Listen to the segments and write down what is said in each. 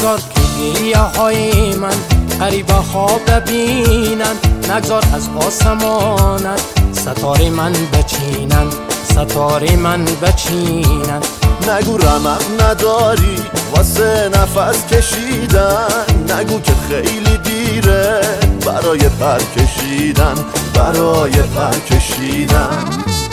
نگذار که گریه های من غریبه ها ببینن، نگذار از آسمانت ستاره من بچینن، ستاره من بچینن. نگو رمق نداری واسه نفس کشیدن، نگو که خیلی دیره برای پر کشیدن، برای پر کشیدن.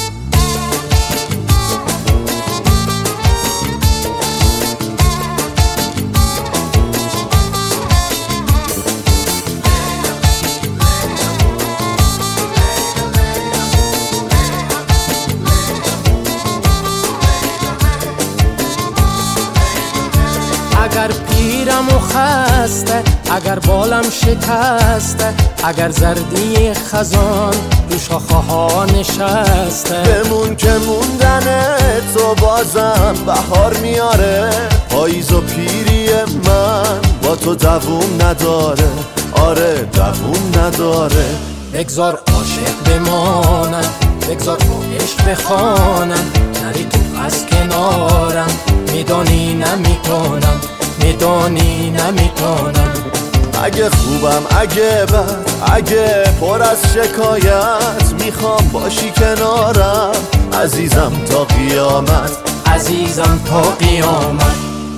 اگر پیرم و خسته، اگر بالم شکسته، اگر زردی خزان رو شاخه ها نشسته، بمون که موندن تو بازم بهار میاره. پاییز و پیری من با تو دووم نداره، آره دووم نداره. بگذار عاشق بمانم، بگذار با عشق بخوانم، نری تو از کنارم، میدانی نمیتونم، میدانی نمیتونم. اگه خوبم اگه بد، اگه پر از شکایت، میخوام باشی کنارم عزیزم تا قیامت، عزیزم تا قیامت.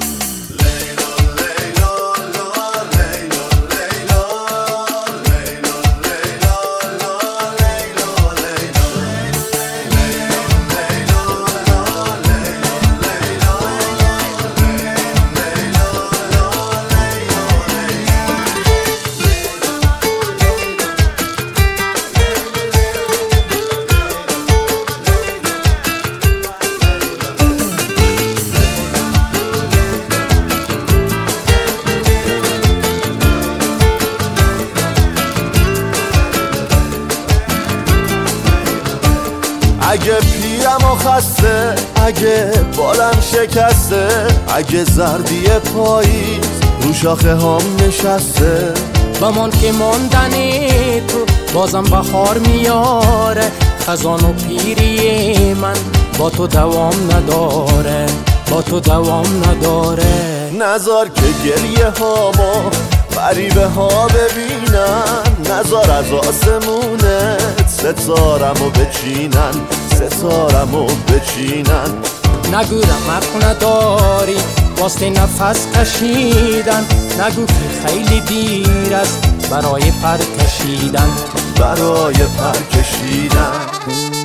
اگه پیرم و خسته، اگه بالم شکسته، اگه زردی پاییز رو شاخه هام نشسته، بمان که ماندنی تو بازم بهار میاره. خزان و پیری من با تو دوام نداره، با تو دوام نداره. نذار که گریه هامو غریبه ها ببینن، نذار از آسمونت ستارمو بچینن، ستارمو بچینن. نگو رمق نداری واسه نفس کشیدن، نگو که خیلی دیر است برای پر کشیدن، برای پر کشیدن.